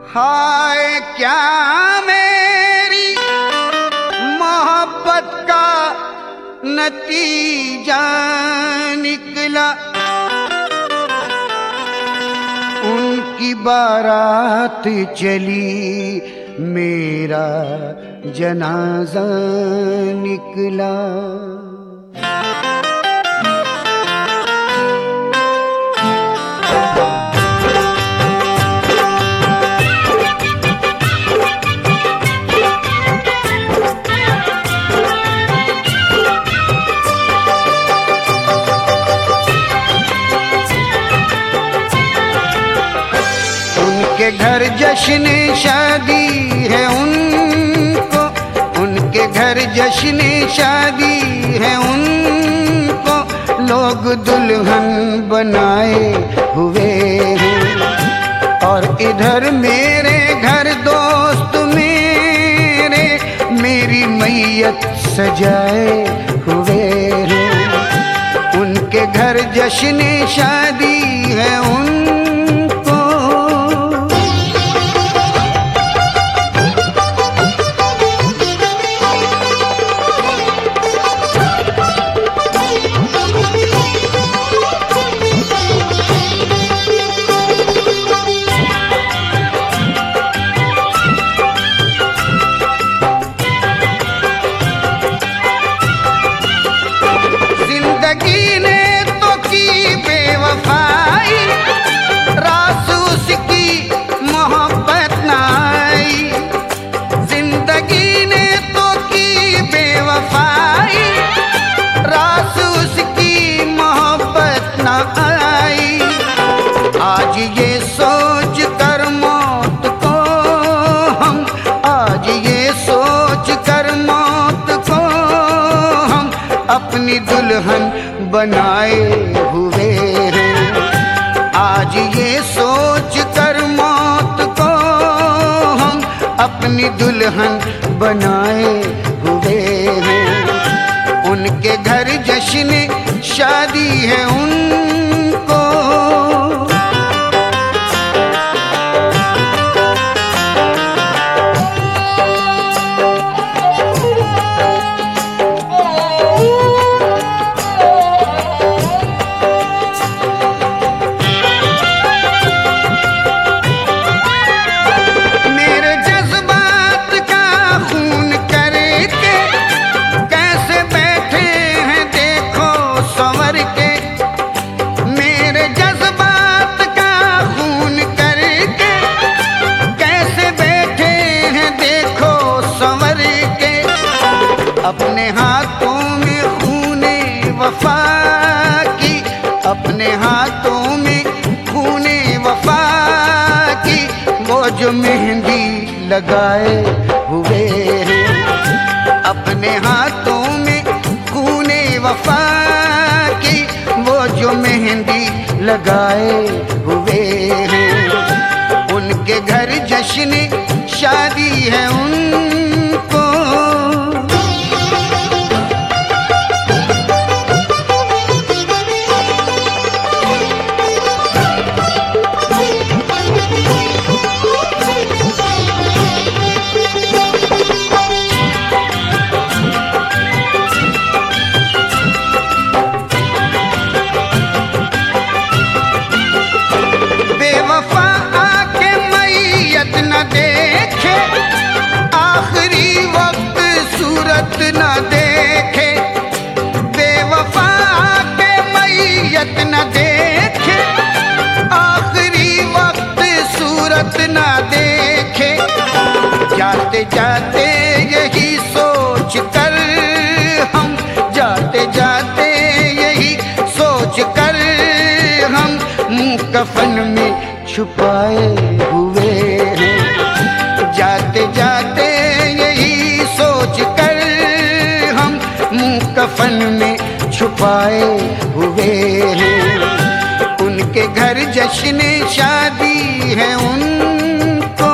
हाय क्या मेरी मोहब्बत का नतीजा निकला, उनकी बारात चली मेरा जनाजा निकला। उनके घर जश्न शादी है उनको, उनके घर जश्न शादी है उनको, लोग दुल्हन बनाए हुए हैं। और इधर मेरे घर दोस्त मेरे मेरी मैयत सजाए हुए हैं। उनके घर जश्न शादी है उनको। जिंदगी ने तो की बेवफाई, रास उसकी मोहब्बत न आई। जिंदगी ने तो की बेवफाई, रास उसकी मोहब्बत न आई। आज ये सोच कर मौत को हम, आज ये सोच कर मौत को हम अपनी दुल्हन बनाए हुए हैं। आज ये सोच कर मौत को हम अपनी दुल्हन बनाए हुए हैं। उनके घर जश्न शादी है उनको। अपने हाथों में खूने वफा की, अपने हाथों में खूने वफा की, वो जो मेहंदी लगाए हुए हैं। अपने हाथों में खूने वफा की, वो जो मेहंदी लगाए हुए हैं। उनके घर जश्न शादी है उनको। बेवफा आके मैयत न देखे, आखिरी वक्त सूरत न देखे। बेवफा आके मैयत न देखे, आखिरी वक्त सूरत न देखे। जाते जाते यही सोच कर हम, जाते जाते यही सोच कर हम मुँह कफन में छुपाए हुए हैं। जाते जाते यही सोच कर हम मुँह कफन में छुपाए हुए हैं। उनके घर जश्न शादी है उनको।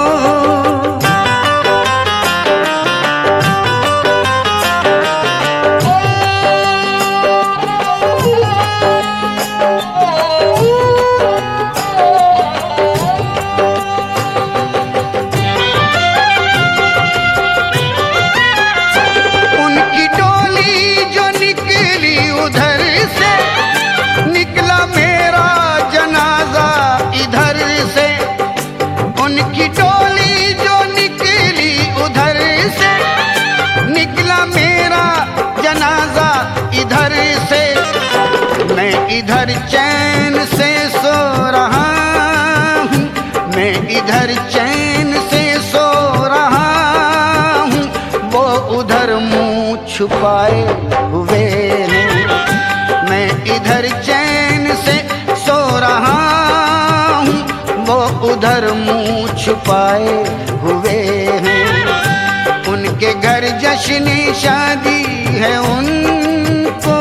इधर चैन से सो रहा हूँ, मैं इधर चैन से सो रहा हूँ, वो उधर मुंह छुपाए हुए हैं। मैं इधर चैन से सो रहा हूँ, वो उधर मुंह छुपाए हुए हैं। उनके घर जश्न शादी है उनको,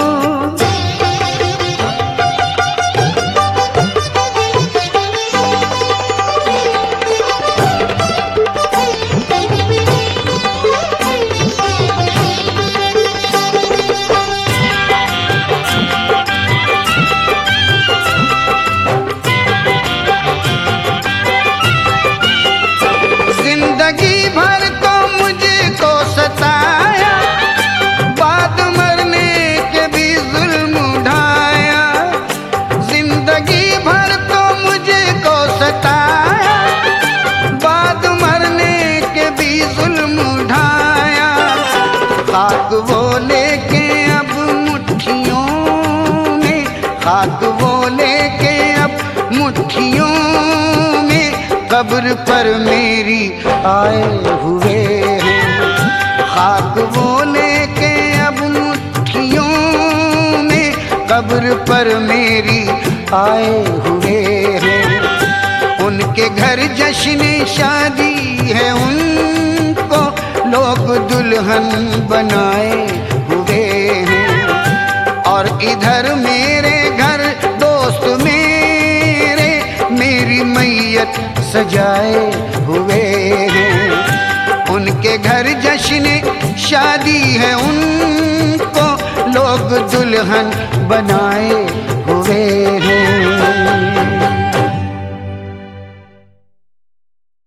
जिंदगी भर तो मुझको सताया, बाद मरने के भी जुल्म उठाया। जिंदगी भर तो मुझको सताया, बाद मरने के भी जुल्म उठाया। खाक वो लेके अब मुट्ठियों में, खाक वो लेके अब मुट्ठियों में, कब्र पर मेरी आए हुए हैं। खाक वो लेके अब मुट्ठियों में, कब्र पर मेरी आए हुए हैं। उनके घर जश्न शादी है उनको, लोग दुल्हन बनाए हुए हैं। और इधर मेरे घर दोस्त मेरे मेरी मैयत सजाए हुए हैं। उनके घर जश्न शादी है उनको, लोग दुल्हन बनाए हुए हैं।